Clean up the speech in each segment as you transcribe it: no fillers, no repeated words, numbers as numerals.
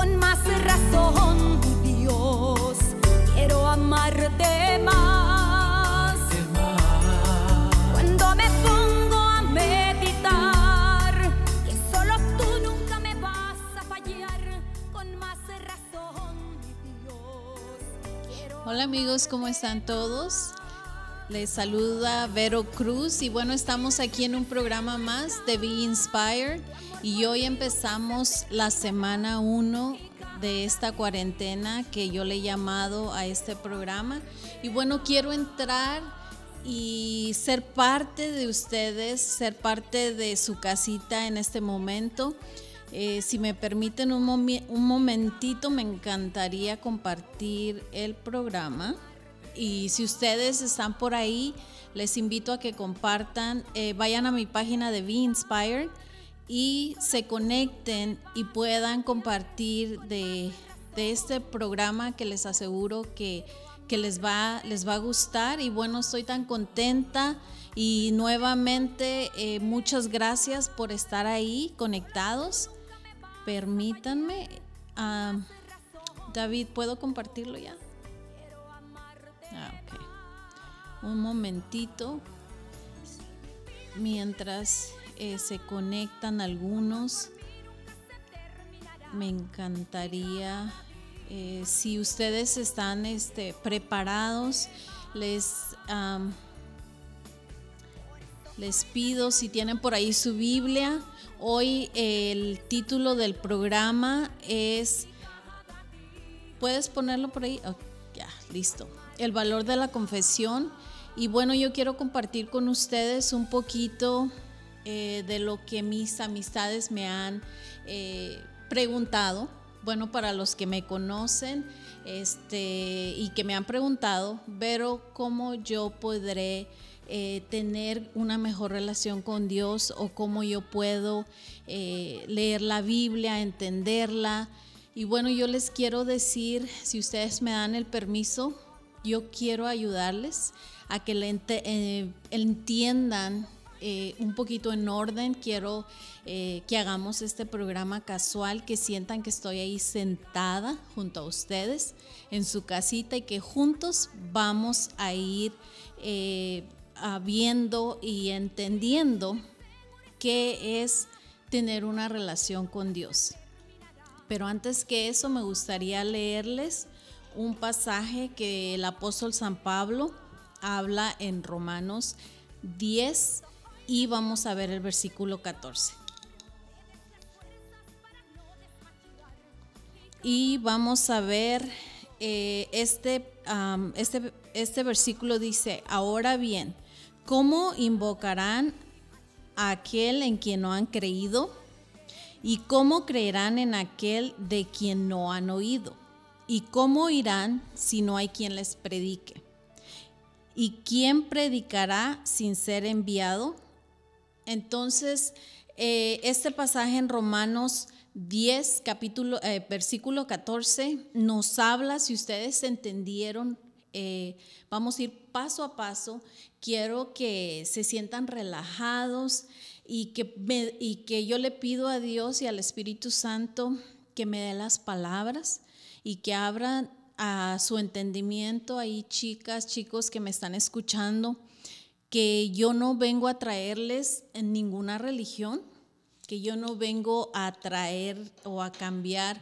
con más razón, Dios, quiero amarte más. Cuando me pongo a meditar, que solo tú nunca me vas a fallar, con más razón, Dios, quiero. Hola amigos, ¿cómo están todos? Les saluda Vero Cruz y bueno, estamos aquí en un programa más de Be Inspired y hoy empezamos la semana 1 de esta cuarentena que yo le he llamado a este programa. Y bueno, quiero entrar y ser parte de ustedes, ser parte de su casita en este momento. Si me permiten un momentito, me encantaría compartir el programa. Y si ustedes están por ahí, les invito a que compartan, vayan a mi página de Be Inspired y se conecten y puedan compartir de este programa que les aseguro que les va a gustar. Y bueno, estoy tan contenta y nuevamente muchas gracias por estar ahí conectados. Permítanme, David, ¿puedo compartirlo ya? Ok. Un momentito mientras se conectan algunos. Me encantaría, si ustedes están preparados, les pido si tienen por ahí su Biblia. Hoy el título del programa es, ¿puedes ponerlo por ahí? Oh, ya, listo. El valor de la confesión. Y bueno, yo quiero compartir con ustedes un poquito de lo que mis amistades me han preguntado. Bueno, para los que me conocen y que me han preguntado, pero cómo yo podré tener una mejor relación con Dios, o cómo yo puedo leer la Biblia, entenderla. Y bueno, yo les quiero decir, si ustedes me dan el permiso, yo quiero ayudarles a que entiendan un poquito en orden. Quiero que hagamos este programa casual, que sientan que estoy ahí sentada junto a ustedes en su casita y que juntos vamos a ir viendo y entendiendo qué es tener una relación con Dios. Pero antes que eso, me gustaría leerles un pasaje que el apóstol San Pablo habla en Romanos 10 y vamos a ver el versículo 14. Y vamos a ver, este versículo dice: ahora bien, ¿cómo invocarán a aquel en quien no han creído? ¿Y cómo creerán en aquel de quien no han oído? ¿Y cómo irán si no hay quien les predique? ¿Y quién predicará sin ser enviado? Entonces, este pasaje en Romanos 10, versículo 14, nos habla, si ustedes entendieron, vamos a ir paso a paso. Quiero que se sientan relajados y que yo le pido a Dios y al Espíritu Santo que me dé las palabras y que abran a su entendimiento ahí, chicas, chicos que me están escuchando, que yo no vengo a traerles en ninguna religión, que yo no vengo a traer o a cambiar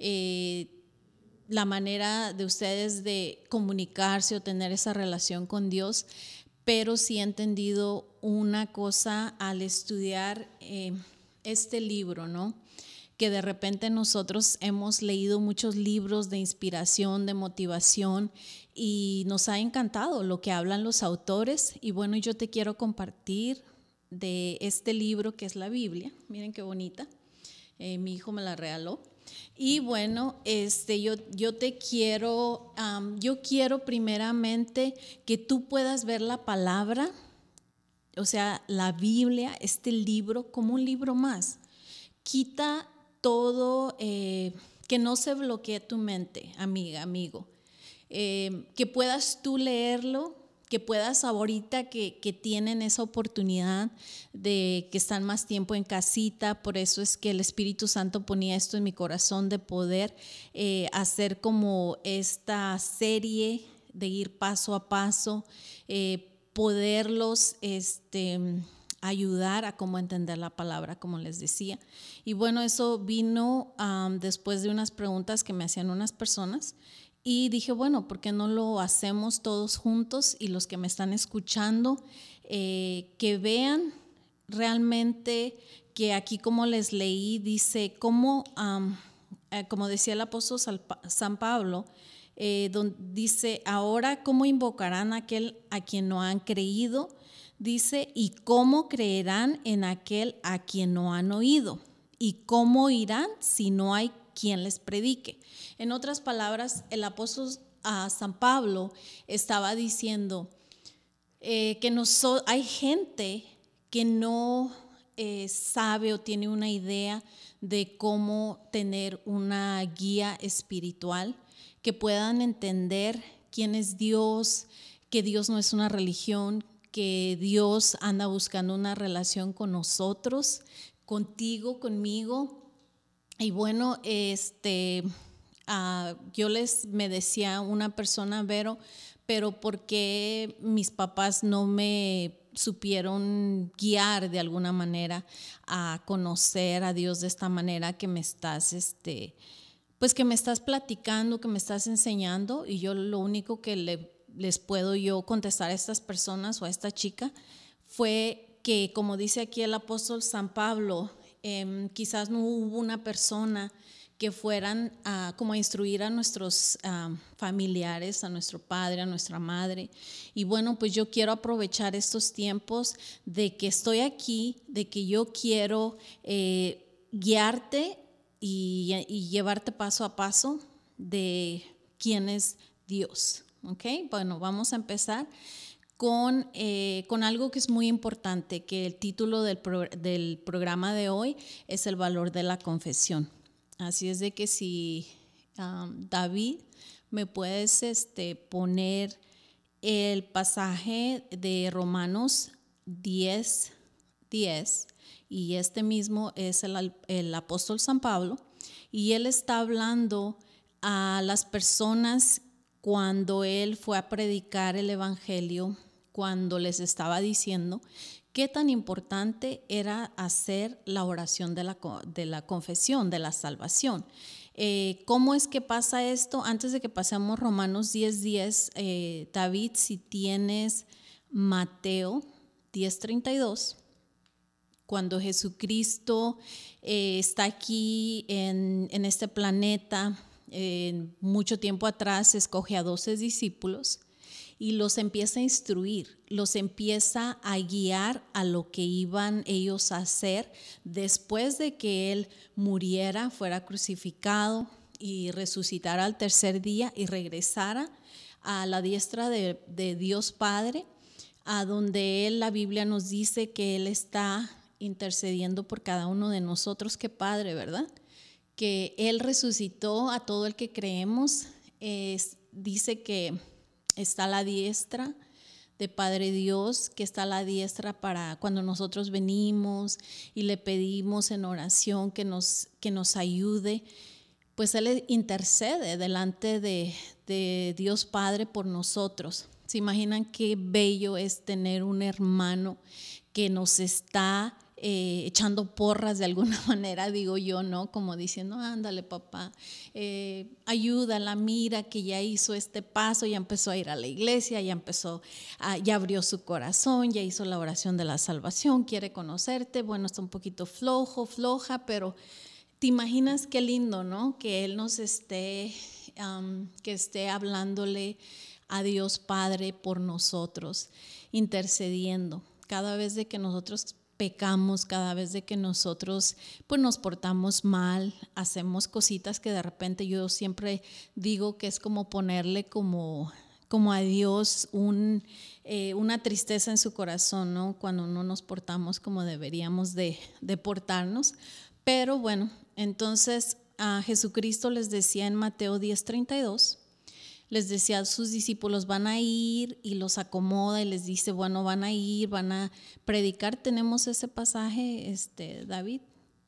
la manera de ustedes de comunicarse o tener esa relación con Dios, pero sí he entendido una cosa al estudiar este libro, ¿no? Que de repente nosotros hemos leído muchos libros de inspiración, de motivación, y nos ha encantado lo que hablan los autores. Y bueno, yo te quiero compartir de este libro que es la Biblia. Miren qué bonita, mi hijo me la regaló. Y bueno, yo quiero primeramente que tú puedas ver la palabra, o sea, la Biblia, este libro, como un libro más. Quita todo, que no se bloquee tu mente, amiga, amigo, que puedas tú leerlo, que puedas ahorita que tienen esa oportunidad de que están más tiempo en casita. Por eso es que el Espíritu Santo ponía esto en mi corazón de poder hacer como esta serie de ir paso a paso, poderlos ayudar a cómo entender la palabra, como les decía. Y bueno, eso vino después de unas preguntas que me hacían unas personas. Y dije, bueno, ¿por qué no lo hacemos todos juntos? Y los que me están escuchando, que vean realmente que aquí, como les leí, dice, como decía el apóstol San Pablo, donde dice, ahora, ¿cómo invocarán a aquel a quien no han creído? Dice, ¿y cómo creerán en aquel a quien no han oído? ¿Y cómo irán si no hay quien les predique? En otras palabras, el apóstol San Pablo estaba diciendo que hay gente que no sabe o tiene una idea de cómo tener una guía espiritual, que puedan entender quién es Dios, que Dios no es una religión, que Dios anda buscando una relación con nosotros, contigo, conmigo. Y bueno, me decía una persona, Vero, pero ¿por qué mis papás no me supieron guiar de alguna manera a conocer a Dios de esta manera que me estás, pues que me estás platicando, que me estás enseñando? Y yo lo único que les puedo yo contestar a estas personas o a esta chica fue que, como dice aquí el apóstol San Pablo, quizás no hubo una persona que fueran como a instruir a nuestros familiares, a nuestro padre, a nuestra madre. Y bueno, pues yo quiero aprovechar estos tiempos de que estoy aquí, de que yo quiero guiarte y llevarte paso a paso de quién es Dios. ¿Ok? Bueno, vamos a empezar con algo que es muy importante, que el título del programa de hoy es el valor de la confesión. Así es de que si David me puedes poner el pasaje de Romanos 10:10, y mismo es el apóstol San Pablo, y él está hablando a las personas cuando él fue a predicar el evangelio, cuando les estaba diciendo qué tan importante era hacer la oración de la confesión, de la salvación. ¿Cómo es que pasa esto? Antes de que pasemos Romanos 10:10, David, si tienes Mateo 10:32, cuando Jesucristo está aquí en este planeta, mucho tiempo atrás escoge a 12 discípulos y los empieza a instruir, los empieza a guiar a lo que iban ellos a hacer después de que Él muriera, fuera crucificado y resucitara al tercer día y regresara a la diestra de Dios Padre, a donde Él, la Biblia nos dice que Él está intercediendo por cada uno de nosotros. Qué padre, ¿verdad? Que Él resucitó a todo el que creemos. Dice que está a la diestra de Padre Dios, que está a la diestra para cuando nosotros venimos y le pedimos en oración que nos ayude, pues Él intercede delante de Dios Padre por nosotros. ¿Se imaginan qué bello es tener un hermano que nos está echando porras de alguna manera, digo yo, ¿no? Como diciendo, ándale papá, ayúdala, mira que ya hizo este paso, ya empezó a ir a la iglesia, ya abrió su corazón, ya hizo la oración de la salvación, quiere conocerte, bueno, está un poquito floja, pero te imaginas qué lindo, ¿no? Que Él nos esté hablándole a Dios Padre por nosotros, intercediendo. Cada vez de que nosotros pecamos, cada vez de que nosotros pues nos portamos mal, hacemos cositas que de repente yo siempre digo que es como ponerle como a Dios una tristeza en su corazón, ¿no? Cuando no nos portamos como deberíamos de portarnos. Pero bueno, entonces a Jesucristo les decía en Mateo 10:32, les decía a sus discípulos, van a ir, y los acomoda y les dice, bueno, van a ir, van a predicar. ¿Tenemos ese pasaje, David?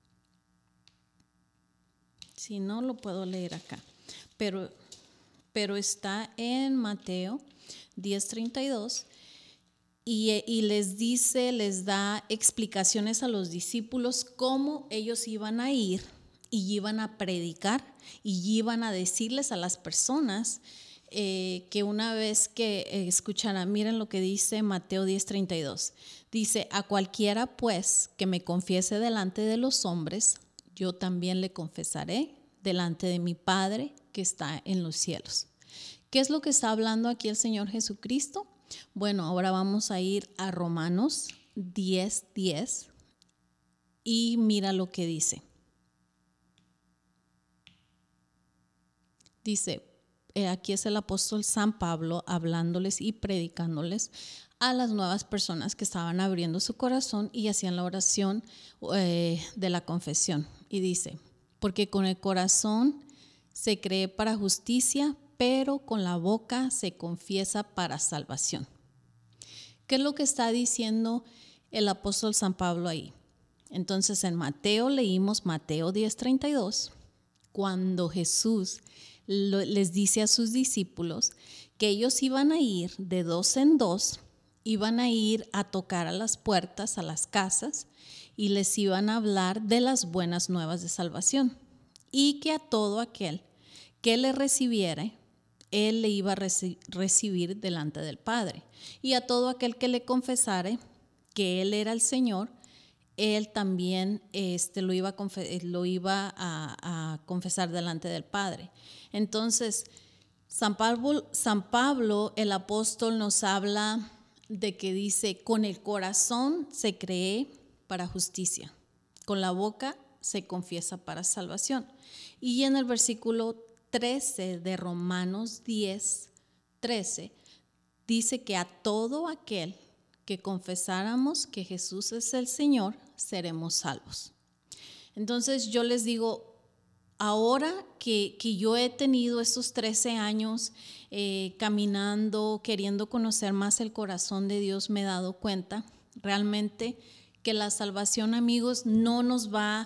Si no, lo puedo leer acá. Pero está en Mateo 10:32 y les dice, les da explicaciones a los discípulos cómo ellos iban a ir y iban a predicar y iban a decirles a las personas que una vez que escucharan, miren lo que dice Mateo 10:32. Dice, a cualquiera pues que me confiese delante de los hombres, yo también le confesaré delante de mi Padre que está en los cielos. ¿Qué es lo que está hablando aquí el Señor Jesucristo? Bueno, ahora vamos a ir a Romanos 10:10 y mira lo que dice. Dice, aquí es el apóstol San Pablo hablándoles y predicándoles a las nuevas personas que estaban abriendo su corazón y hacían la oración de la confesión. Y dice, porque con el corazón se cree para justicia, pero con la boca se confiesa para salvación. ¿Qué es lo que está diciendo el apóstol San Pablo ahí? Entonces en Mateo leímos Mateo 10:32, cuando Jesús les dice a sus discípulos que ellos iban a ir de dos en dos, iban a ir a tocar a las puertas, a las casas, y les iban a hablar de las buenas nuevas de salvación, y que a todo aquel que le recibiere, él le iba a recibir delante del Padre, y a todo aquel que le confesare que él era el Señor, él también lo iba a confesar delante del Padre. Entonces, San Pablo, el apóstol, nos habla de que dice, con el corazón se cree para justicia, con la boca se confiesa para salvación. Y en el versículo 13 de Romanos 10:13 dice que a todo aquel que confesáramos que Jesús es el Señor, seremos salvos. Entonces yo les digo, ahora que yo he tenido estos 13 años caminando, queriendo conocer más el corazón de Dios, me he dado cuenta realmente que la salvación, amigos, no nos va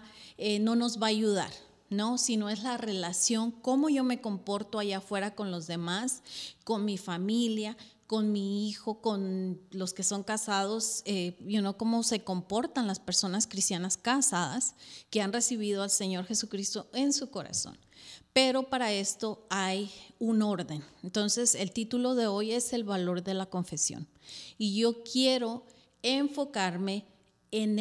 a ayudar, ¿no? Sino es la relación, cómo yo me comporto allá afuera con los demás, con mi familia, con mi hijo, con los que son casados, cómo se comportan las personas cristianas casadas que han recibido al Señor Jesucristo en su corazón. Pero para esto hay un orden. Entonces, el título de hoy es el valor de la confesión. Y yo quiero enfocarme en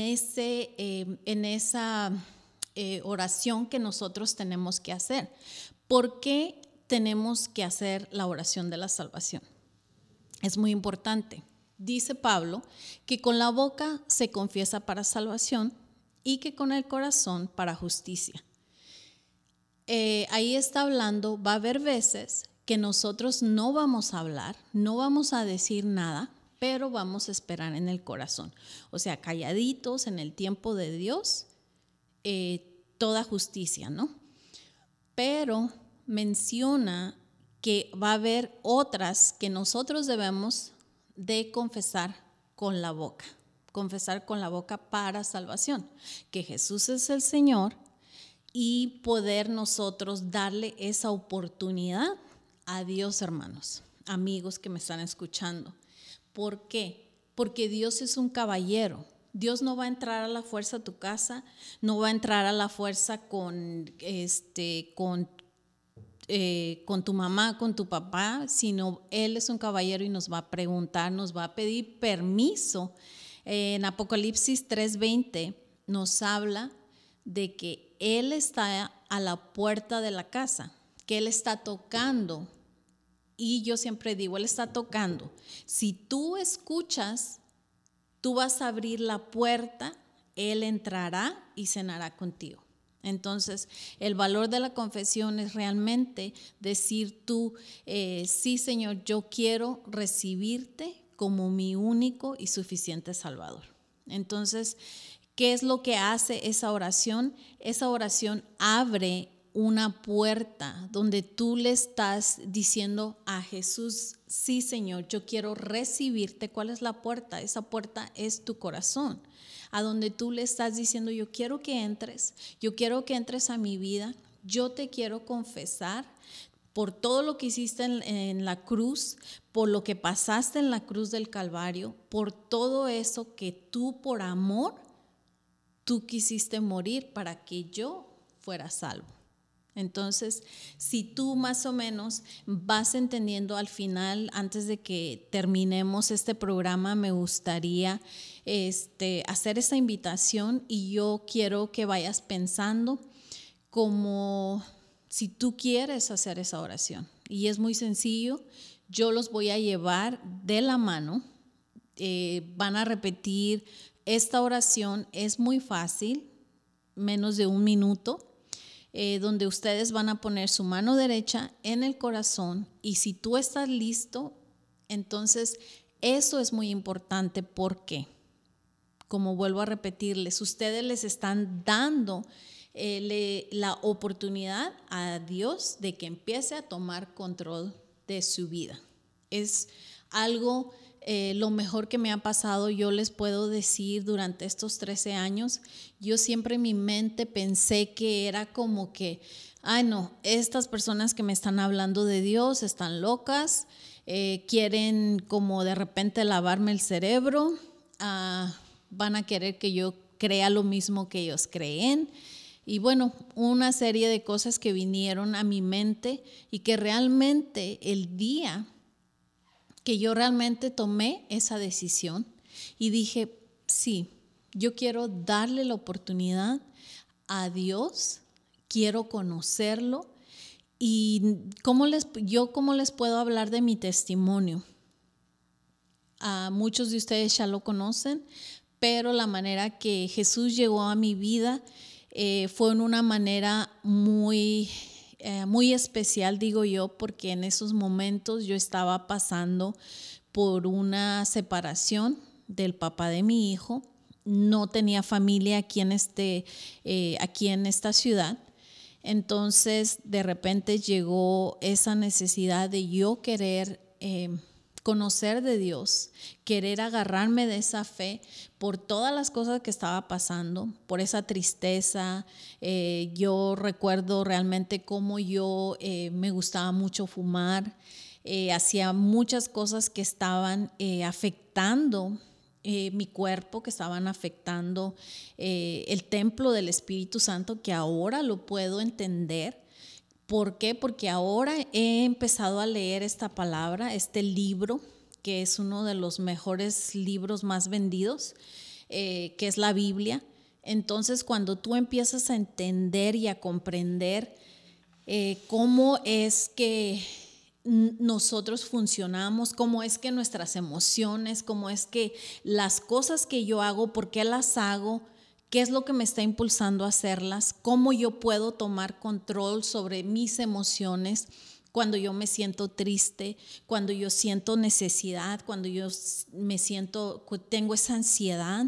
esa oración que nosotros tenemos que hacer. ¿Por qué tenemos que hacer la oración de la salvación? Es muy importante. Dice Pablo que con la boca se confiesa para salvación y que con el corazón para justicia. Ahí está hablando, va a haber veces que nosotros no vamos a hablar, no vamos a decir nada, pero vamos a esperar en el corazón. O sea, calladitos en el tiempo de Dios, toda justicia, ¿no? Pero menciona que va a haber otras que nosotros debemos de confesar con la boca para salvación, que Jesús es el Señor, y poder nosotros darle esa oportunidad a Dios, hermanos, amigos que me están escuchando. ¿Por qué? Porque Dios es un caballero. Dios no va a entrar a la fuerza a tu casa, no va a entrar a la fuerza con tu mamá, con tu papá, sino Él es un caballero y nos va a preguntar, nos va a pedir permiso. En Apocalipsis 3:20 nos habla de que Él está a la puerta de la casa, que Él está tocando. Y yo siempre digo, Él está tocando. Si tú escuchas, tú vas a abrir la puerta, Él entrará y cenará contigo. Entonces, el valor de la confesión es realmente decir tú, sí, Señor, yo quiero recibirte como mi único y suficiente Salvador. Entonces, ¿qué es lo que hace esa oración? Esa oración abre una puerta donde tú le estás diciendo a Jesús, sí Señor, yo quiero recibirte. ¿Cuál es la puerta? Esa puerta es tu corazón, a donde tú le estás diciendo, yo quiero que entres a mi vida, yo te quiero confesar por todo lo que hiciste en la cruz, por lo que pasaste en la cruz del Calvario, por todo eso que tú por amor, tú quisiste morir para que yo fuera salvo. Entonces, si tú más o menos vas entendiendo al final, antes de que terminemos este programa, me gustaría hacer esa invitación y yo quiero que vayas pensando como si tú quieres hacer esa oración. Y es muy sencillo, yo los voy a llevar de la mano, van a repetir esta oración, es muy fácil, menos de 1 minuto. Donde ustedes van a poner su mano derecha en el corazón y si tú estás listo, entonces eso es muy importante porque, como vuelvo a repetirles, ustedes les están dando la oportunidad a Dios de que empiece a tomar control de su vida. Es algo lo mejor que me ha pasado. Yo les puedo decir, durante estos 13 años, yo siempre en mi mente pensé que era como que, ay no, estas personas que me están hablando de Dios están locas, quieren como de repente lavarme el cerebro, van a querer que yo crea lo mismo que ellos creen. Y bueno, una serie de cosas que vinieron a mi mente y que realmente el día que yo realmente tomé esa decisión y dije, sí, yo quiero darle la oportunidad a Dios, quiero conocerlo y ¿cómo les puedo hablar de mi testimonio? Muchos de ustedes ya lo conocen, pero la manera que Jesús llegó a mi vida fue en una manera muy especial, digo yo, porque en esos momentos yo estaba pasando por una separación del papá de mi hijo. No tenía familia aquí en esta ciudad. Entonces, de repente llegó esa necesidad de yo querer conocer de Dios, querer agarrarme de esa fe por todas las cosas que estaba pasando, por esa tristeza. Yo recuerdo realmente cómo yo me gustaba mucho fumar, hacía muchas cosas que estaban afectando mi cuerpo, que estaban afectando el templo del Espíritu Santo, que ahora lo puedo entender. ¿Por qué? Porque ahora he empezado a leer esta palabra, este libro, que es uno de los mejores libros más vendidos, que es la Biblia. Entonces, cuando tú empiezas a entender y a comprender cómo es que nosotros funcionamos, cómo es que nuestras emociones, cómo es que las cosas que yo hago, por qué las hago, qué es lo que me está impulsando a hacerlas, cómo yo puedo tomar control sobre mis emociones cuando yo me siento triste, cuando yo siento necesidad, cuando yo tengo esa ansiedad.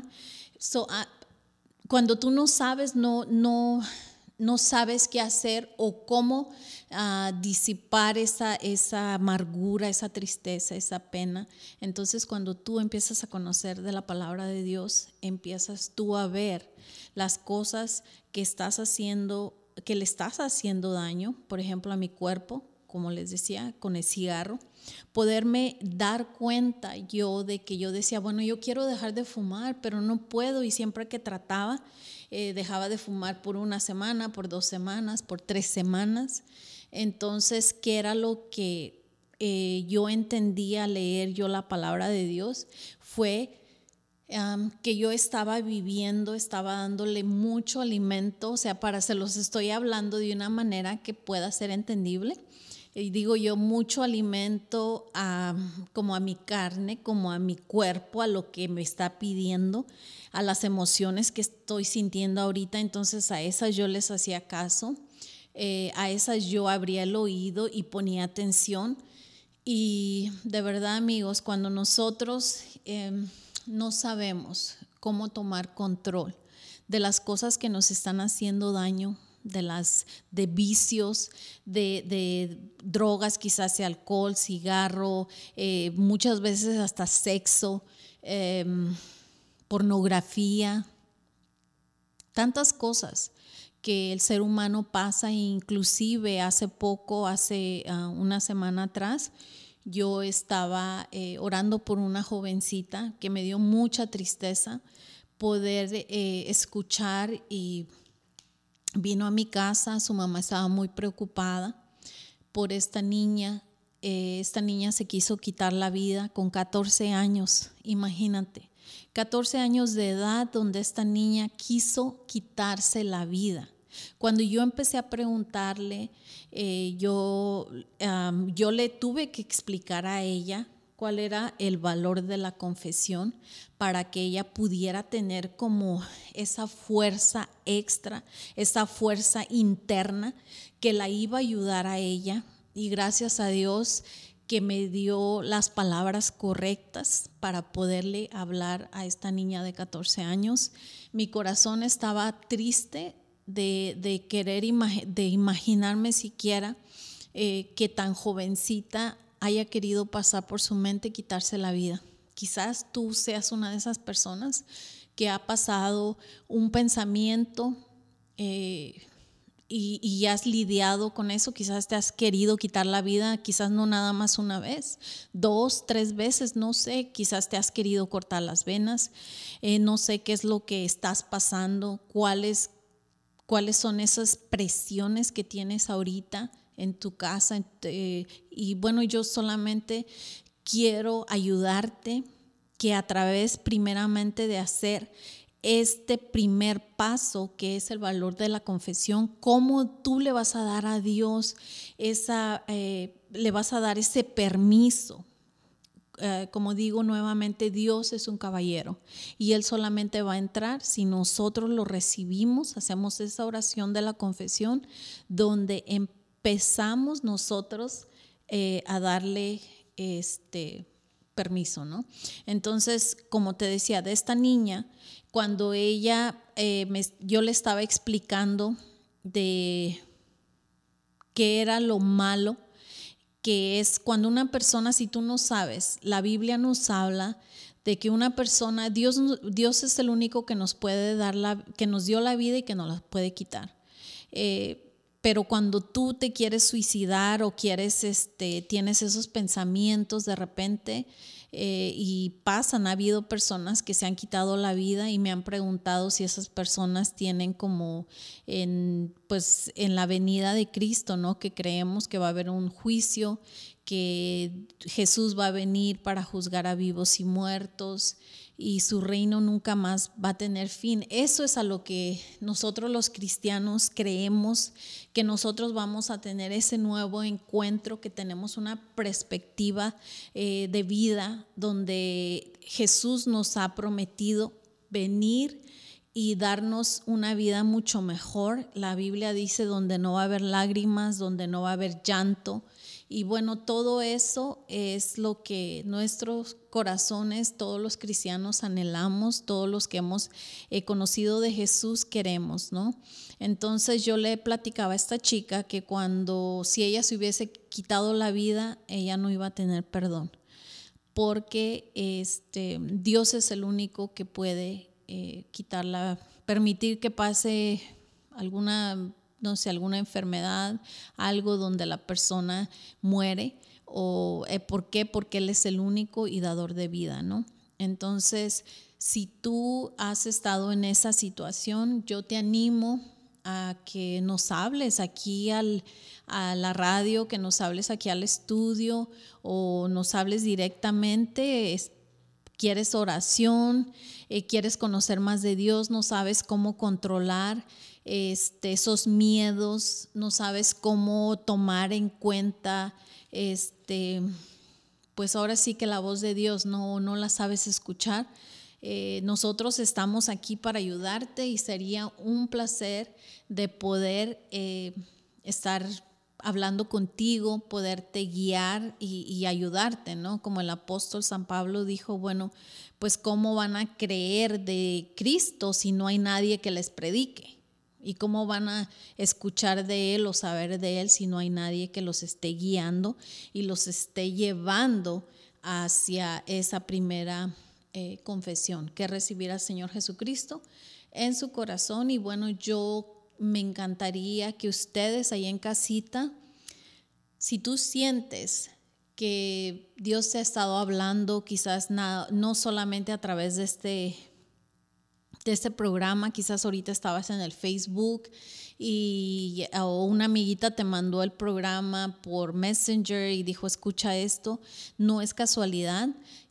Cuando tú no sabes, no sabes qué hacer o cómo disipar esa amargura, esa tristeza, esa pena. Entonces, cuando tú empiezas a conocer de la palabra de Dios, empiezas tú a ver las cosas que estás haciendo, que le estás haciendo daño, por ejemplo, a mi cuerpo, como les decía, con el cigarro. Poderme dar cuenta yo de que yo decía, bueno, yo quiero dejar de fumar, pero no puedo, y siempre que trataba, dejaba de fumar por 1 semana, por 2 semanas, por 3 semanas. Entonces, ¿qué era lo que yo entendía al leer yo la palabra de Dios? Fue que yo estaba dándole mucho alimento, o sea, se los estoy hablando de una manera que pueda ser entendible. Y digo yo, mucho alimento como a mi carne, como a mi cuerpo, a lo que me está pidiendo, a las emociones que estoy sintiendo ahorita. Entonces a esas yo les hacía caso, a esas yo abría el oído y ponía atención. Y de verdad, amigos, cuando nosotros no sabemos cómo tomar control de las cosas que nos están haciendo daño, de vicios, de drogas, quizás sea alcohol, cigarro, muchas veces hasta sexo, pornografía, tantas cosas que el ser humano pasa. Inclusive hace poco, una semana atrás, yo estaba orando por una jovencita que me dio mucha tristeza poder escuchar, y vino a mi casa. Su mamá estaba muy preocupada por esta niña. Esta niña se quiso quitar la vida con 14 años, imagínate, 14 años de edad donde esta niña quiso quitarse la vida. Cuando yo empecé a preguntarle, yo le tuve que explicar a ella cuál era el valor de la confesión para que ella pudiera tener como esa fuerza extra, esa fuerza interna que la iba a ayudar a ella. Y gracias a Dios que me dio las palabras correctas para poderle hablar a esta niña de 14 años. Mi corazón estaba triste de querer de imaginarme siquiera que tan jovencita haya querido pasar por su mente quitarse la vida. Quizás tú seas una de esas personas que ha pasado un pensamiento y has lidiado con eso. Quizás te has querido quitar la vida, quizás no nada más una vez, 2, 3 veces, no sé. Quizás te has querido cortar las venas, no sé qué es lo que estás pasando, cuáles son esas presiones que tienes ahorita en tu casa. Y bueno, yo solamente quiero ayudarte que a través primeramente de hacer este primer paso, que es el valor de la confesión, cómo tú le vas a dar a Dios le vas a dar ese permiso. Como digo nuevamente, Dios es un caballero y Él solamente va a entrar si nosotros lo recibimos, hacemos esa oración de la confesión donde empezamos nosotros a darle permiso, ¿no? Entonces, como te decía, de esta niña, cuando ella, yo le estaba explicando de qué era lo malo, que es cuando una persona, si tú no sabes, la Biblia nos habla de que una persona, Dios es el único que nos puede dar que nos dio la vida y que nos la puede quitar. Pero cuando tú te quieres suicidar o tienes esos pensamientos de repente y ha habido personas que se han quitado la vida y me han preguntado si esas personas tienen como en la venida de Cristo, ¿no? Que creemos que va a haber un juicio, que Jesús va a venir para juzgar a vivos y muertos y su reino nunca más va a tener fin. Eso es a lo que nosotros los cristianos creemos, que nosotros vamos a tener ese nuevo encuentro, que tenemos una perspectiva de vida donde Jesús nos ha prometido venir y darnos una vida mucho mejor. La Biblia dice donde no va a haber lágrimas, donde no va a haber llanto. Y bueno, todo eso es lo que nuestros corazones, todos los cristianos anhelamos, todos los que hemos conocido de Jesús queremos, ¿no? Entonces yo le platicaba a esta chica que si ella se hubiese quitado la vida, ella no iba a tener perdón, porque Dios es el único que puede permitir que pase alguna enfermedad, algo donde la persona muere. ¿Por qué? Porque Él es el único y dador de vida, ¿no? Entonces, si tú has estado en esa situación, yo te animo a que nos hables aquí a la radio, que nos hables aquí al estudio o nos hables directamente. ¿Quieres oración? ¿Quieres conocer más de Dios? ¿No sabes cómo controlar esos miedos? ¿No sabes cómo tomar en cuenta pues ahora sí que la voz de Dios no la sabes escuchar? Nosotros estamos aquí para ayudarte y sería un placer de poder estar hablando contigo, poderte guiar y ayudarte, ¿no? Como el apóstol San Pablo dijo, bueno, pues ¿cómo van a creer de Cristo si no hay nadie que les predique? ¿Y cómo van a escuchar de Él o saber de Él si no hay nadie que los esté guiando y los esté llevando hacia esa primera confesión, que es recibir al Señor Jesucristo en su corazón? Y bueno, yo me encantaría que ustedes ahí en casita, si tú sientes que Dios te ha estado hablando, quizás no solamente a través de este programa, quizás ahorita estabas en el Facebook o una amiguita te mandó el programa por Messenger y dijo, escucha esto, no es casualidad.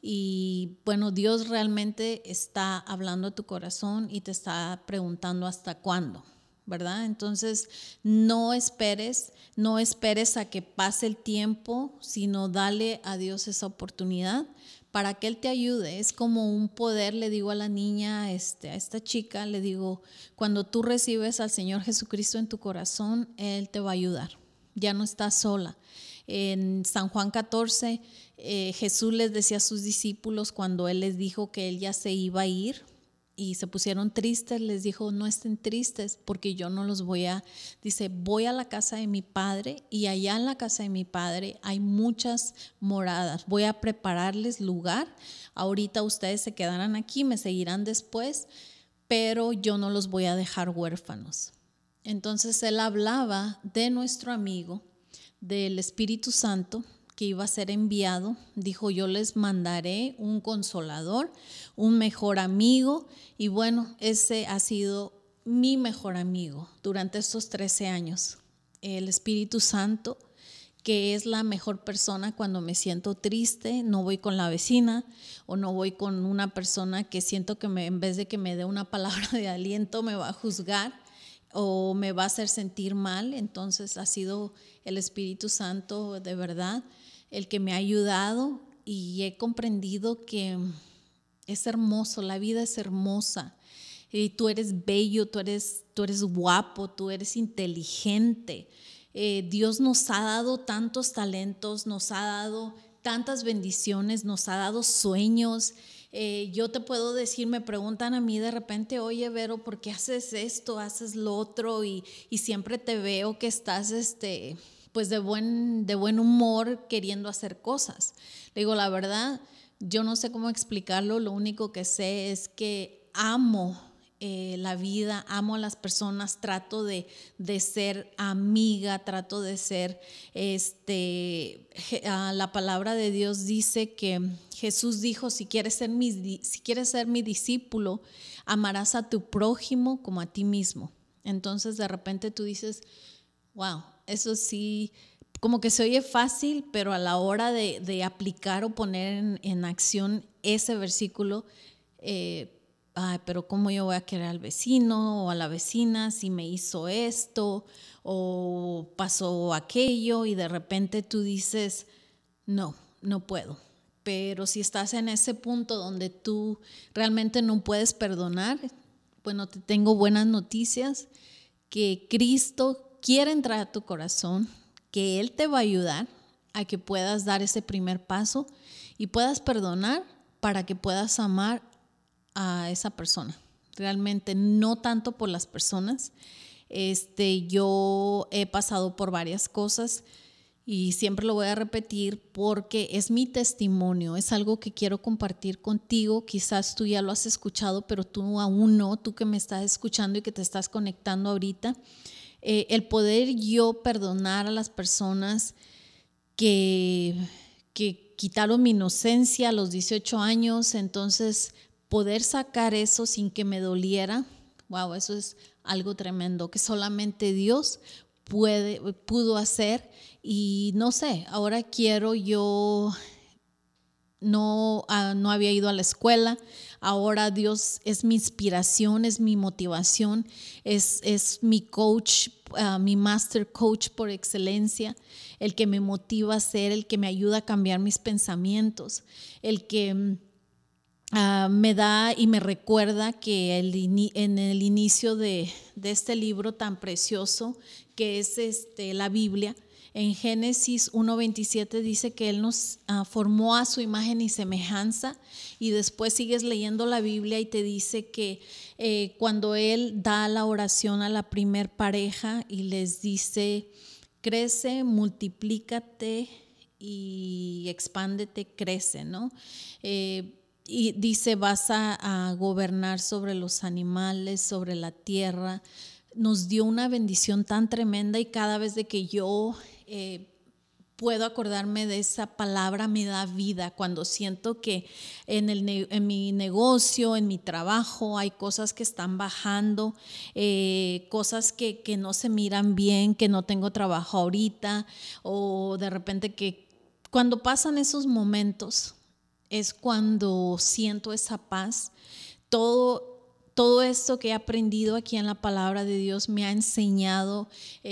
Y bueno, Dios realmente está hablando a tu corazón y te está preguntando hasta cuándo, ¿verdad? Entonces no esperes a que pase el tiempo, sino dale a Dios esa oportunidad para que Él te ayude. Es como un poder, le digo a la niña, a esta chica, le digo, cuando tú recibes al Señor Jesucristo en tu corazón, Él te va a ayudar, ya no estás sola. En San Juan 14, Jesús les decía a sus discípulos cuando Él les dijo que Él ya se iba a ir, y se pusieron tristes, les dijo, no estén tristes porque yo no los dice, voy a la casa de mi Padre y allá en la casa de mi Padre hay muchas moradas, voy a prepararles lugar, ahorita ustedes se quedarán aquí, me seguirán después, pero yo no los voy a dejar huérfanos. Entonces Él hablaba de nuestro amigo, del Espíritu Santo, que iba a ser enviado. Dijo, yo les mandaré un consolador, un mejor amigo. Y bueno, ese ha sido mi mejor amigo durante estos 13 años. El Espíritu Santo, que es la mejor persona cuando me siento triste. No voy con la vecina o no voy con una persona que siento que en vez de que me dé una palabra de aliento me va a juzgar o me va a hacer sentir mal. Entonces ha sido el Espíritu Santo de verdad el que me ha ayudado, y he comprendido que es hermoso, la vida es hermosa, y tú eres bello, tú eres guapo, tú eres inteligente. Dios nos ha dado tantos talentos, nos ha dado tantas bendiciones, nos ha dado sueños. Yo te puedo decir, me preguntan a mí de repente, oye Vero, ¿por qué haces esto, haces lo otro? Y siempre te veo que estás pues de buen humor queriendo hacer cosas. Le digo, la verdad, yo no sé cómo explicarlo, lo único que sé es que amo la vida, amo a las personas, trato de ser amiga, trato de ser, la palabra de Dios dice que Jesús dijo, si quieres ser mi discípulo, amarás a tu prójimo como a ti mismo. Entonces de repente tú dices, wow, eso sí, como que se oye fácil, pero a la hora de aplicar o poner en acción ese versículo, pero ¿cómo yo voy a querer al vecino o a la vecina si me hizo esto o pasó aquello? Y de repente tú dices, no puedo. Pero si estás en ese punto donde tú realmente no puedes perdonar, bueno, te tengo buenas noticias, que Cristo quiere entrar a tu corazón, que Él te va a ayudar a que puedas dar ese primer paso y puedas perdonar para que puedas amar a esa persona. Realmente no tanto por las personas. Yo he pasado por varias cosas y siempre lo voy a repetir porque es mi testimonio, es algo que quiero compartir contigo. Quizás tú ya lo has escuchado, pero tú aún no, tú que me estás escuchando y que te estás conectando ahorita. El poder yo perdonar a las personas que quitaron mi inocencia a los 18 años, entonces poder sacar eso sin que me doliera, wow, eso es algo tremendo que solamente Dios pudo hacer. Y no sé, ahora yo no había ido a la escuela, ahora Dios es mi inspiración, es mi motivación, es mi coach, mi master coach por excelencia, el que me motiva a ser, el que me ayuda a cambiar mis pensamientos, el que me da y me recuerda que en el inicio de este libro tan precioso que es la Biblia, en Génesis 1:27 dice que Él nos formó a su imagen y semejanza, y después sigues leyendo la Biblia y te dice que cuando Él da la oración a la primer pareja y les dice, crece, multiplícate y expándete, crece, ¿no? Y dice, vas a gobernar sobre los animales, sobre la tierra. Nos dio una bendición tan tremenda, y cada vez de que yo puedo acordarme de esa palabra me da vida. Cuando siento que en mi negocio, en mi trabajo, hay cosas que están bajando, cosas que no se miran bien, que no tengo trabajo ahorita, o de repente que cuando pasan esos momentos es cuando siento esa paz. Todo esto que he aprendido aquí en la palabra de Dios me ha enseñado,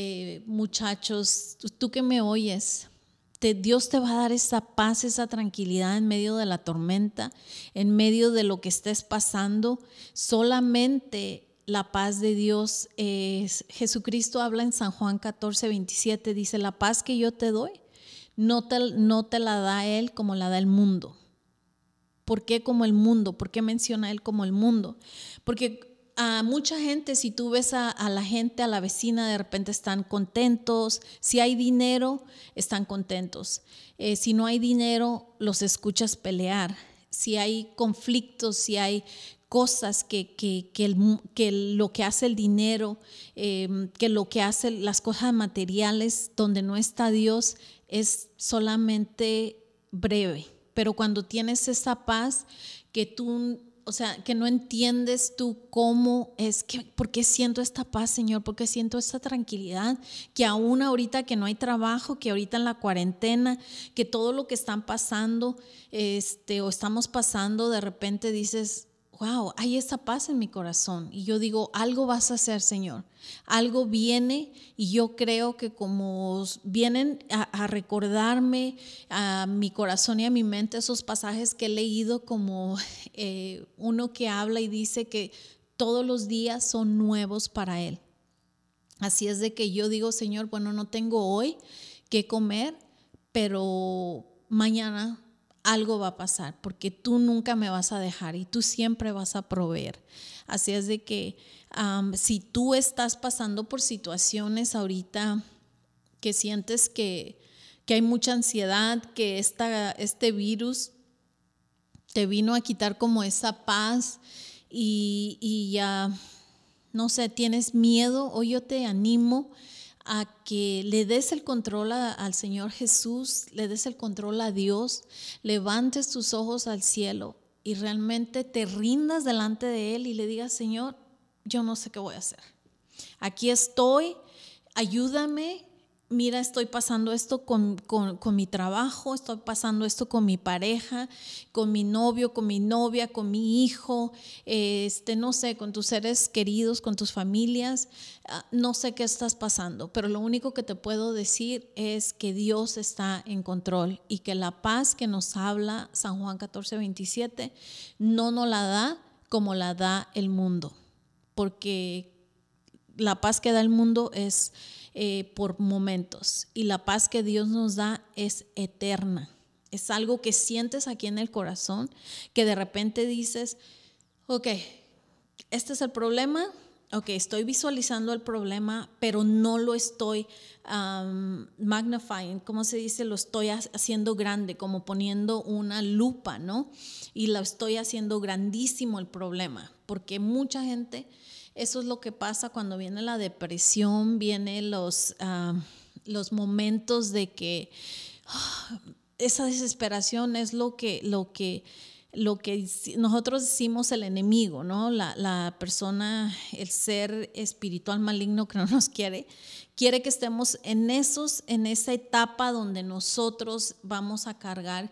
muchachos, tú que me oyes, Dios te va a dar esa paz, esa tranquilidad en medio de la tormenta, en medio de lo que estés pasando. Solamente la paz de Dios es. Jesucristo habla en San Juan 14:27, dice, la paz que yo te doy, no te la da Él como la da el mundo. ¿Por qué como el mundo? ¿Por qué menciona Él como el mundo? Porque a mucha gente, si tú ves a la gente, a la vecina, de repente están contentos. Si hay dinero, están contentos. Si no hay dinero, los escuchas pelear. Si hay conflictos, si hay cosas que lo que hace el dinero, que lo que hace las cosas materiales, donde no está Dios, es solamente breve. Pero cuando tienes esa paz que tú, o sea, que no entiendes tú cómo es, ¿por qué siento esta paz, Señor? ¿Por qué siento esta tranquilidad? Que aún ahorita que no hay trabajo, que ahorita en la cuarentena, que todo lo que están pasando, o estamos pasando, de repente dices, wow, hay esa paz en mi corazón. Y yo digo, algo vas a hacer, Señor. Algo viene, y yo creo que como vienen a recordarme a mi corazón y a mi mente esos pasajes que he leído, como uno que habla y dice que todos los días son nuevos para Él. Así es de que yo digo, Señor, bueno, no tengo hoy qué comer, pero mañana algo va a pasar, porque tú nunca me vas a dejar y tú siempre vas a proveer. Así es de que si tú estás pasando por situaciones ahorita que sientes que hay mucha ansiedad, que este virus te vino a quitar como esa paz y ya, no sé, tienes miedo, hoy yo te animo a que le des el control al Señor Jesús, le des el control a Dios, levantes tus ojos al cielo y realmente te rindas delante de Él y le digas, Señor, yo no sé qué voy a hacer. Aquí estoy, ayúdame. Mira, estoy pasando esto con mi trabajo, estoy pasando esto con mi pareja, con mi novio, con mi novia, con mi hijo, no sé, con tus seres queridos, con tus familias. No sé qué estás pasando, pero lo único que te puedo decir es que Dios está en control y que la paz que nos habla San Juan 14:27 no nos la da como la da el mundo, porque la paz que da el mundo es por momentos, y la paz que Dios nos da es eterna. Es algo que sientes aquí en el corazón, que de repente dices, ok, este es el problema, ok, estoy visualizando el problema, pero no lo estoy magnifying, ¿cómo se dice? Lo estoy haciendo grande, como poniendo una lupa, ¿no? Y lo estoy haciendo grandísimo el problema, porque mucha gente, eso es lo que pasa cuando viene la depresión, vienen los momentos de que esa desesperación es lo que nosotros decimos el enemigo, ¿no? La persona, el ser espiritual maligno que no nos quiere que estemos en esa etapa donde nosotros vamos a cargar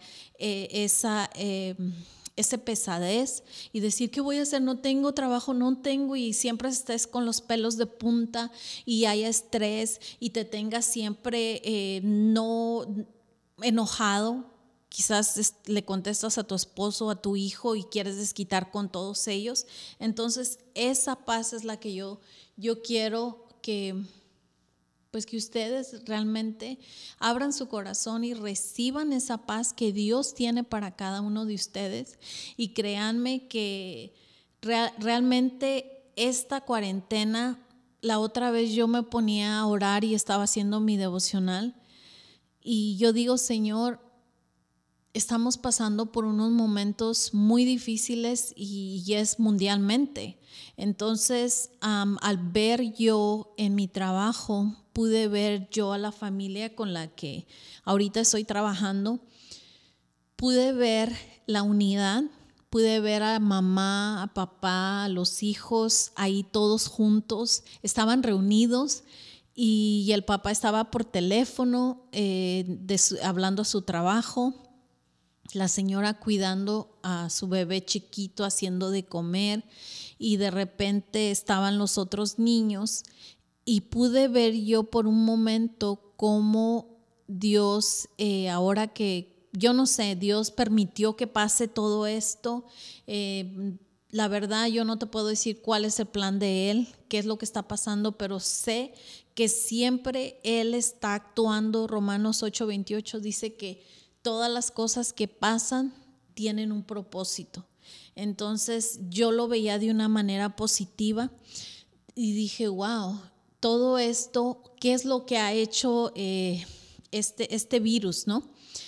esa pesadez y decir, ¿qué voy a hacer? No tengo trabajo, no tengo, y siempre estés con los pelos de punta y haya estrés y te tengas siempre no enojado. Quizás le contestas a tu esposo, a tu hijo y quieres desquitar con todos ellos. Entonces esa paz es la que yo quiero que pues que ustedes realmente abran su corazón y reciban esa paz que Dios tiene para cada uno de ustedes. Y créanme que realmente esta cuarentena, la otra vez yo me ponía a orar y estaba haciendo mi devocional y yo digo, Señor, estamos pasando por unos momentos muy difíciles y es mundialmente. Entonces, al ver yo en mi trabajo, pude ver yo a la familia con la que ahorita estoy trabajando, pude ver la unidad, pude ver a mamá, a papá, a los hijos, ahí todos juntos, estaban reunidos. Y el papá estaba por teléfono hablando a su trabajo, la señora cuidando a su bebé chiquito, haciendo de comer, y de repente estaban los otros niños y pude ver yo por un momento cómo Dios, ahora que yo no sé, Dios permitió que pase todo esto. La verdad yo no te puedo decir cuál es el plan de Él, qué es lo que está pasando, pero sé que siempre Él está actuando. Romanos 8:28 dice que todas las cosas que pasan tienen un propósito. Entonces yo lo veía de una manera positiva y dije, wow, todo esto, ¿qué es lo que ha hecho este virus, ¿no?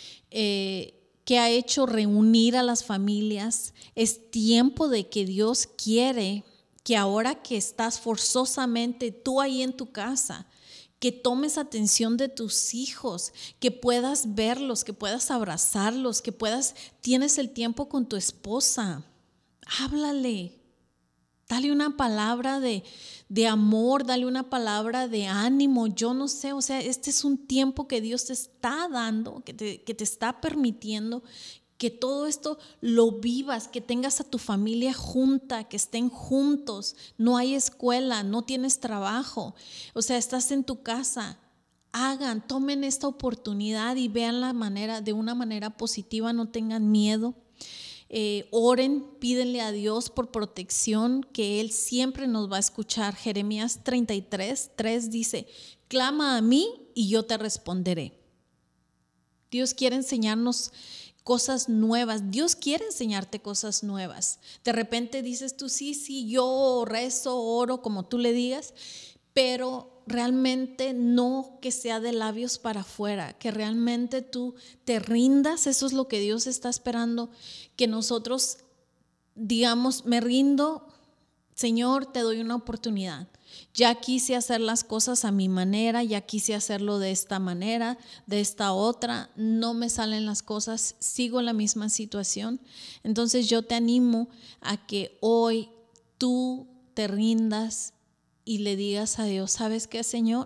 Que ha hecho reunir a las familias. Es tiempo de que Dios quiere que ahora que estás forzosamente tú ahí en tu casa, que tomes atención de tus hijos, que puedas verlos, que puedas abrazarlos, tienes el tiempo con tu esposa, háblale, dale una palabra de amor, dale una palabra de ánimo, yo no sé, o sea, este es un tiempo que Dios te está dando, que te está permitiendo que todo esto lo vivas, que tengas a tu familia junta, que estén juntos, no hay escuela, no tienes trabajo, o sea, estás en tu casa. Tomen esta oportunidad y vean de una manera positiva, no tengan miedo. Oren, pídenle a Dios por protección, que Él siempre nos va a escuchar. Jeremías 33:3 dice, clama a mí y yo te responderé. Dios quiere enseñarnos cosas nuevas. Dios quiere enseñarte cosas nuevas. De repente dices tú, sí, yo rezo, oro, como tú le digas, pero realmente no que sea de labios para afuera, que realmente tú te rindas. Eso es lo que Dios está esperando, que nosotros digamos, me rindo, Señor, te doy una oportunidad. Ya quise hacer las cosas a mi manera, ya quise hacerlo de esta manera, de esta otra, no me salen las cosas, sigo en la misma situación. Entonces yo te animo a que hoy tú te rindas y le digas a Dios, ¿sabes qué, Señor?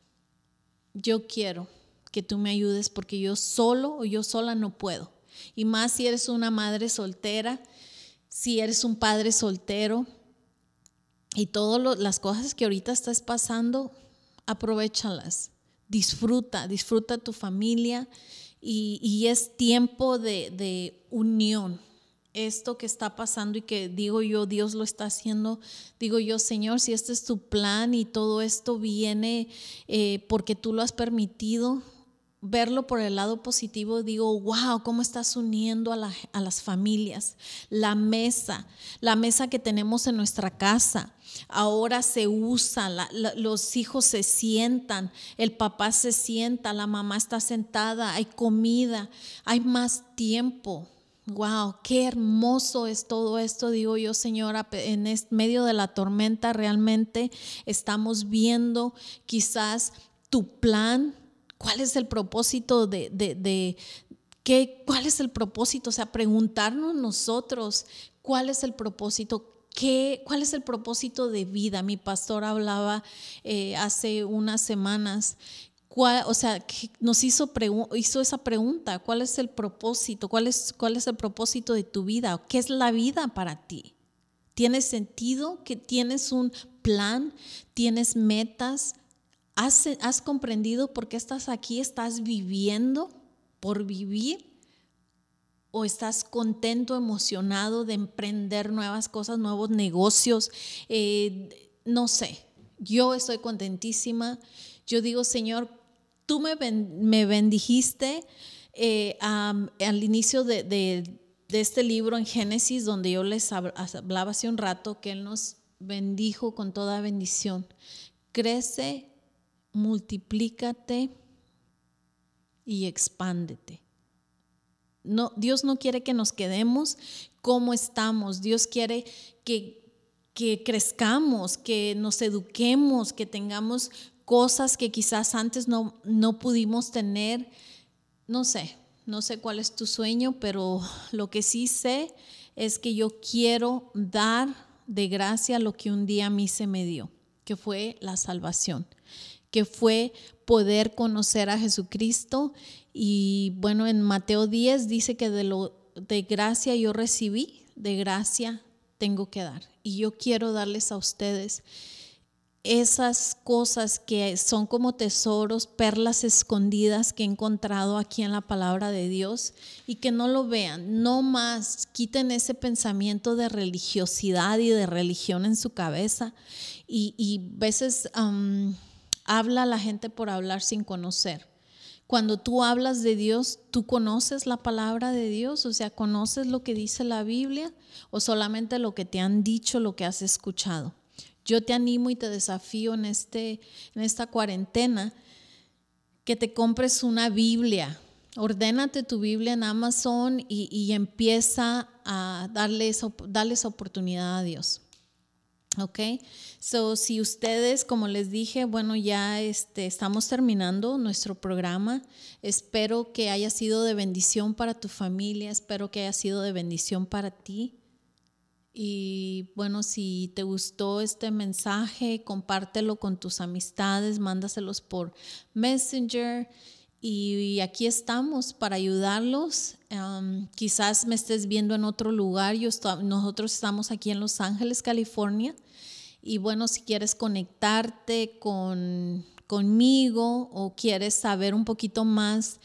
Yo quiero que tú me ayudes porque yo solo o yo sola no puedo. Y más si eres una madre soltera, si eres un padre soltero, y todas las cosas que ahorita estás pasando, aprovéchalas, disfruta tu familia y es tiempo de unión. Esto que está pasando y que digo yo, Dios lo está haciendo, digo yo, Señor, si este es tu plan y todo esto viene porque tú lo has permitido, verlo por el lado positivo, digo, wow, cómo estás uniendo a las familias. La mesa que tenemos en nuestra casa, ahora se usa, los hijos se sientan, el papá se sienta, la mamá está sentada, hay comida, hay más tiempo. Wow, qué hermoso es todo esto, digo yo, Señora, en medio de la tormenta realmente estamos viendo quizás tu plan. ¿Cuál es el propósito cuál es el propósito? O sea, preguntarnos nosotros, ¿cuál es el propósito? ¿Cuál es el propósito de vida? Mi pastor hablaba hace unas semanas, nos hizo esa pregunta, ¿cuál es el propósito? ¿Cuál es el propósito de tu vida? ¿Qué es la vida para ti? ¿Tienes sentido? ¿Que tienes un plan? ¿Tienes metas? ¿Has comprendido por qué estás aquí? ¿Estás viviendo por vivir? ¿O estás contento, emocionado de emprender nuevas cosas, nuevos negocios? No sé, yo estoy contentísima. Yo digo, Señor, tú me bendijiste al inicio de este libro en Génesis, donde yo les hablaba hace un rato, que Él nos bendijo con toda bendición. Crece, multiplícate y expándete. No, Dios no quiere que nos quedemos como estamos. Dios quiere que crezcamos, que nos eduquemos, que tengamos cosas que quizás antes no pudimos tener. No sé cuál es tu sueño, pero lo que sí sé es que yo quiero dar de gracia lo que un día a mí se me dio, que fue la salvación, que fue poder conocer a Jesucristo. Y bueno, en Mateo 10 dice que de gracia yo recibí, de gracia tengo que dar. Y yo quiero darles a ustedes esas cosas que son como tesoros, perlas escondidas que he encontrado aquí en la palabra de Dios, y que no lo vean, no más, quiten ese pensamiento de religiosidad y de religión en su cabeza, y veces habla la gente por hablar sin conocer. Cuando tú hablas de Dios, ¿tú conoces la palabra de Dios? O sea, ¿conoces lo que dice la Biblia o solamente lo que te han dicho, lo que has escuchado? Yo te animo y te desafío en esta cuarentena que te compres una Biblia. Ordénate tu Biblia en Amazon y empieza a darle esa oportunidad a Dios. Ok, si ustedes, como les dije, bueno, ya estamos terminando nuestro programa. Espero que haya sido de bendición para tu familia, espero que haya sido de bendición para ti. Y bueno, si te gustó este mensaje, compártelo con tus amistades, mándaselos por Messenger. Y aquí estamos para ayudarlos. Quizás me estés viendo en otro lugar. Nosotros estamos aquí en Los Ángeles, California. Y bueno, si quieres conectarte conmigo o quieres saber un poquito más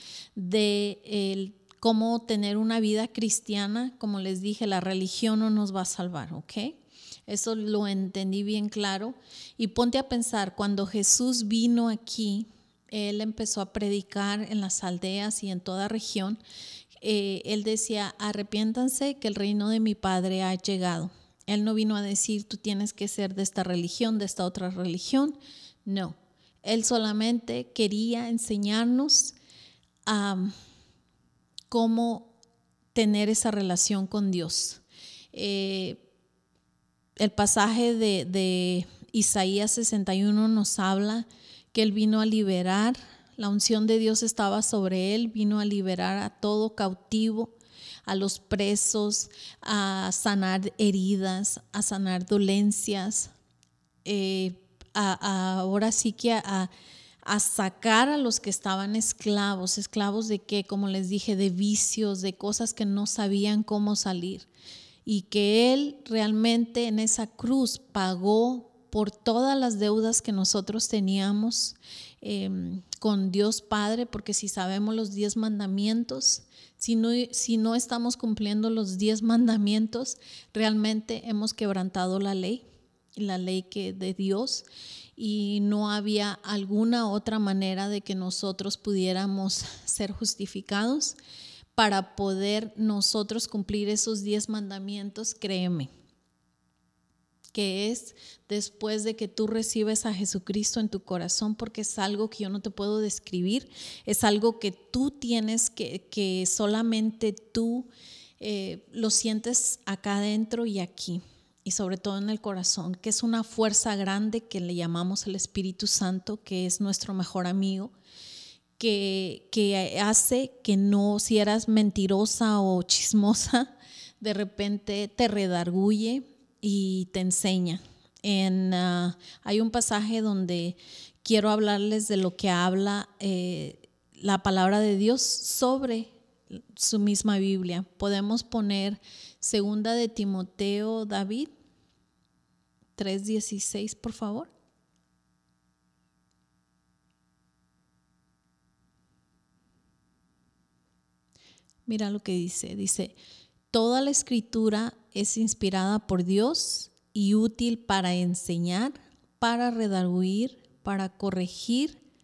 de cómo tener una vida cristiana, como les dije, la religión no nos va a salvar, ¿ok? Eso lo entendí bien claro. Y ponte a pensar, cuando Jesús vino aquí, Él empezó a predicar en las aldeas y en toda región. Él decía, arrepiéntanse que el reino de mi Padre ha llegado. Él no vino a decir, tú tienes que ser de esta religión, de esta otra religión. No, Él solamente quería enseñarnos cómo tener esa relación con Dios. El pasaje de Isaías 61 nos habla que Él vino a liberar, la unción de Dios estaba sobre Él, vino a liberar a todo cautivo, a los presos, a sanar heridas, a sanar dolencias, ahora sí que a sacar a los que estaban esclavos de qué, como les dije, de vicios, de cosas que no sabían cómo salir. Y que Él realmente en esa cruz pagó por todas las deudas que nosotros teníamos con Dios Padre, porque si sabemos los 10 mandamientos, si no estamos cumpliendo los 10 mandamientos, realmente hemos quebrantado la ley de Dios, y no había alguna otra manera de que nosotros pudiéramos ser justificados para poder nosotros cumplir esos 10 mandamientos. Créeme que es después de que tú recibes a Jesucristo en tu corazón, porque es algo que yo no te puedo describir, es algo que tú tienes que solamente tú lo sientes acá adentro y aquí, y sobre todo en el corazón, que es una fuerza grande que le llamamos el Espíritu Santo, que es nuestro mejor amigo, que hace que no, si eras mentirosa o chismosa, de repente te redarguye y te enseña. Hay un pasaje donde quiero hablarles de lo que habla la palabra de Dios sobre su misma Biblia. Podemos poner 2 de Timoteo, David, 3:16, por favor. Mira lo que dice, toda la escritura es inspirada por Dios y útil para enseñar, para redarguir, para corregir,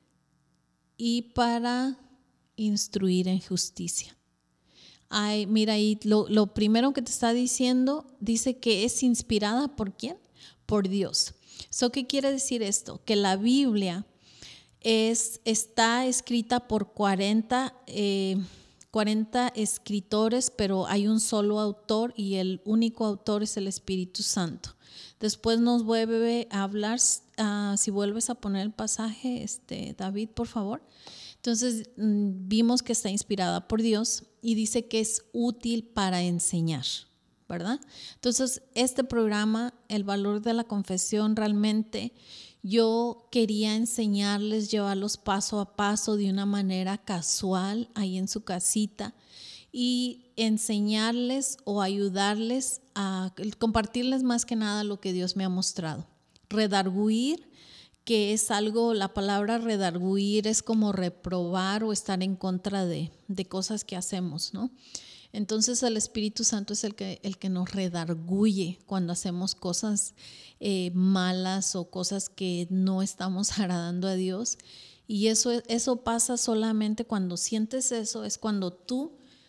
y para instruir en justicia. Ay, mira ahí, lo primero que te está diciendo, dice que es inspirada ¿por quién? Por Dios. ¿Qué quiere decir esto? Que la Biblia está escrita por 40 escritores, pero hay un solo autor y el único autor es el Espíritu Santo. Después nos vuelve a hablar, si vuelves a poner el pasaje, David, por favor. Entonces vimos que está inspirada por Dios y dice que es útil para enseñar, ¿verdad? Entonces este programa, El Valor de la Confesión, realmente yo quería enseñarles, llevarlos paso a paso de una manera casual ahí en su casita y enseñarles o ayudarles a compartirles más que nada lo que Dios me ha mostrado. Redarguir, que es algo, la palabra redarguir es como reprobar o estar en contra de cosas que hacemos, ¿no? Entonces el Espíritu Santo es el que nos redarguye cuando hacemos cosas malas o cosas que no estamos agradando a Dios. Y eso pasa solamente cuando sientes eso, es cuando tú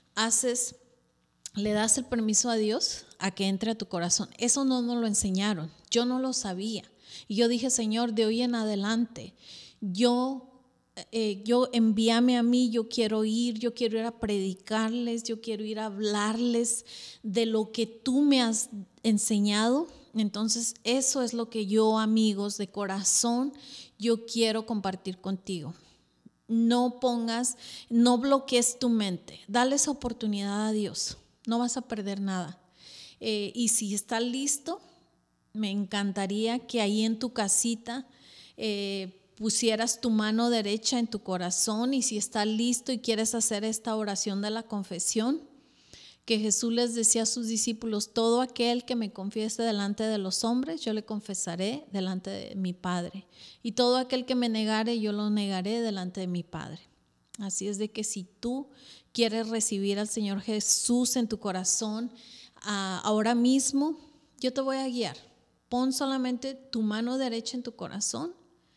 le das el permiso a Dios a que entre a tu corazón. Eso no nos lo enseñaron, yo no lo sabía. Y yo dije, Señor, de hoy en adelante, yo envíame a mí, yo quiero ir a predicarles, yo quiero ir a hablarles de lo que tú me has enseñado. Entonces eso es lo que yo, amigos, de corazón, yo quiero compartir contigo. No bloquees tu mente, dale esa oportunidad a Dios, no vas a perder nada. Y si estás listo, me encantaría que ahí en tu casita pusieras tu mano derecha en tu corazón y si estás listo y quieres hacer esta oración de la confesión, que Jesús les decía a sus discípulos, todo aquel que me confiese delante de los hombres, yo le confesaré delante de mi Padre. Y todo aquel que me negare, yo lo negaré delante de mi Padre. Así es de que si tú quieres recibir al Señor Jesús en tu corazón, ahora mismo yo te voy a guiar. Pon solamente tu mano derecha en tu corazón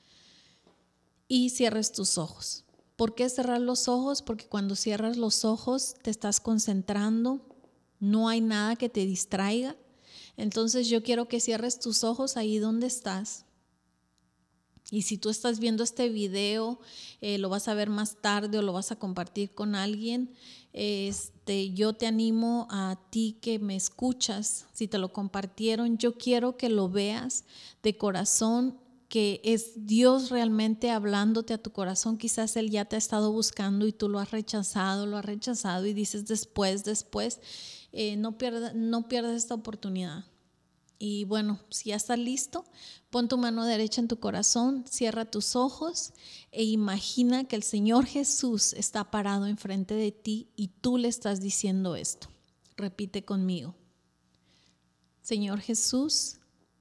y cierres tus ojos. ¿Por qué cerrar los ojos? Porque cuando cierras los ojos te estás concentrando, no hay nada que te distraiga. Entonces yo quiero que cierres tus ojos ahí donde estás. Y si tú estás viendo este video, lo vas a ver más tarde o lo vas a compartir con alguien, yo te animo a ti que me escuchas, si te lo compartieron, yo quiero que lo veas de corazón, que es Dios realmente hablándote a tu corazón. Quizás Él ya te ha estado buscando y tú lo has rechazado y dices después, no pierdas esta oportunidad. Y bueno, si ya estás listo, pon tu mano derecha en tu corazón, cierra tus ojos e imagina que el Señor Jesús está parado enfrente de ti y tú le estás diciendo esto. Repite conmigo. Señor Jesús,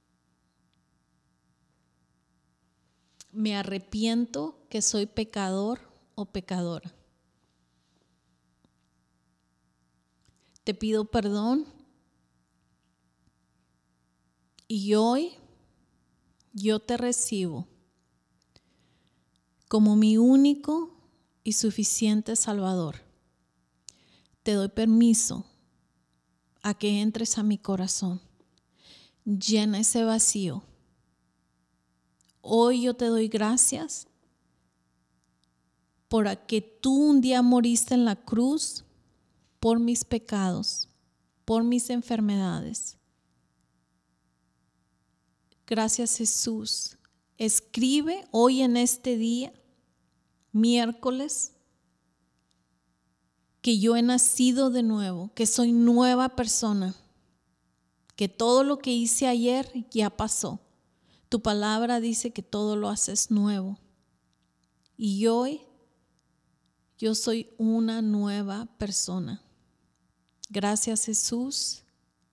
me arrepiento que soy pecador o pecadora. Te pido perdón. Y hoy yo te recibo como mi único y suficiente Salvador. Te doy permiso a que entres a mi corazón. Llena ese vacío. Hoy yo te doy gracias por que tú un día moriste en la cruz por mis pecados, por mis enfermedades. Gracias, Jesús. Escribe hoy en este día, miércoles, que yo he nacido de nuevo, que soy nueva persona, que todo lo que hice ayer ya pasó. Tu palabra dice que todo lo haces nuevo. Y hoy yo soy una nueva persona. Gracias, Jesús.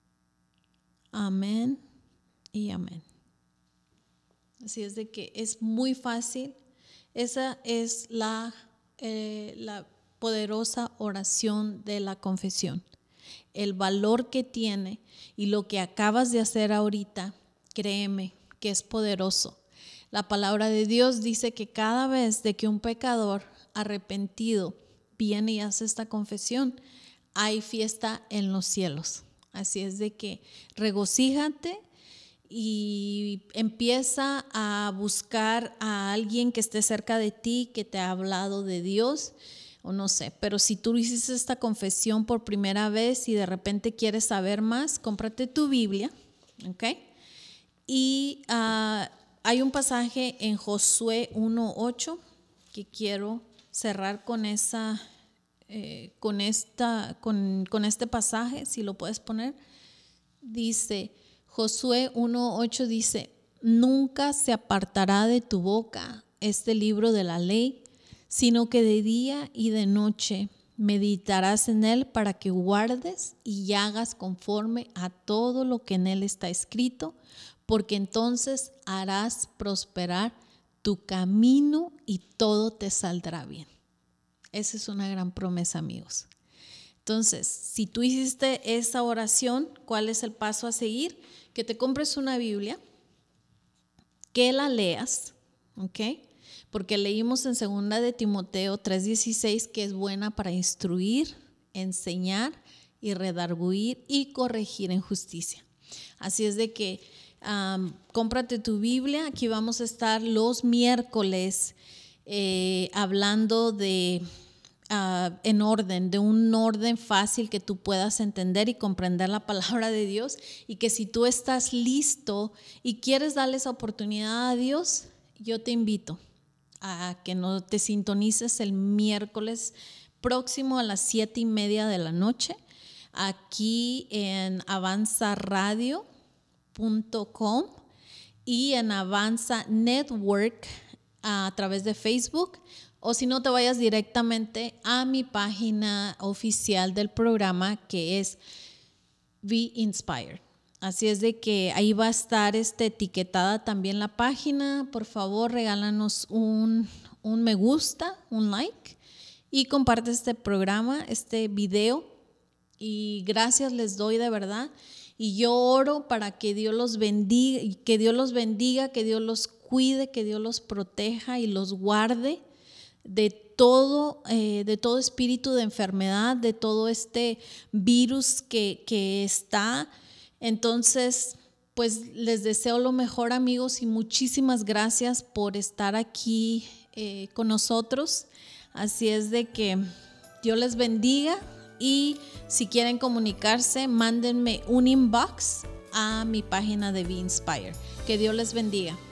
Amén y amén. Así es de que es muy fácil. Esa es la poderosa oración de la confesión. El valor que tiene y lo que acabas de hacer ahorita, créeme que es poderoso. La palabra de Dios dice que cada vez de que un pecador arrepentido viene y hace esta confesión, hay fiesta en los cielos. Así es de que regocíjate y empieza a buscar a alguien que esté cerca de ti, que te ha hablado de Dios, o no sé, pero si tú hiciste esta confesión por primera vez y de repente quieres saber más, cómprate tu Biblia, ¿ok? Y hay un pasaje en Josué 1:8 que quiero cerrar con este pasaje, si lo puedes poner. Dice, Josué 1:8 dice: nunca se apartará de tu boca este libro de la ley, sino que de día y de noche meditarás en él para que guardes y hagas conforme a todo lo que en él está escrito, porque entonces harás prosperar tu camino y todo te saldrá bien. Esa es una gran promesa, amigos. Entonces, si tú hiciste esa oración, ¿cuál es el paso a seguir? Que te compres una Biblia, que la leas, ¿ok? Porque leímos en 2 de Timoteo 3:16 que es buena para instruir, enseñar y redarguir y corregir en justicia. Así es de que cómprate tu Biblia. Aquí vamos a estar los miércoles hablando de en orden, de un orden fácil que tú puedas entender y comprender la palabra de Dios, y que si tú estás listo y quieres darle esa oportunidad a Dios, yo te invito a que no te sintonices el miércoles próximo a las 7:30 de la noche aquí en avanzaradio.com y en Avanza Network a través de Facebook. O si no, te vayas directamente a mi página oficial del programa, que es Be Inspired. Así es de que ahí va a estar etiquetada también la página. Por favor, regálanos un me gusta, un like, y comparte este programa, este video. Y gracias les doy de verdad. Y yo oro para que Dios los bendiga, que Dios los cuide, que Dios los proteja y los guarde de todo espíritu de enfermedad, de todo este virus que está. Entonces, pues les deseo lo mejor, amigos, y muchísimas gracias por estar aquí con nosotros. Así es de que Dios les bendiga, y si quieren comunicarse, mándenme un inbox a mi página de Be Inspired. Que Dios les bendiga.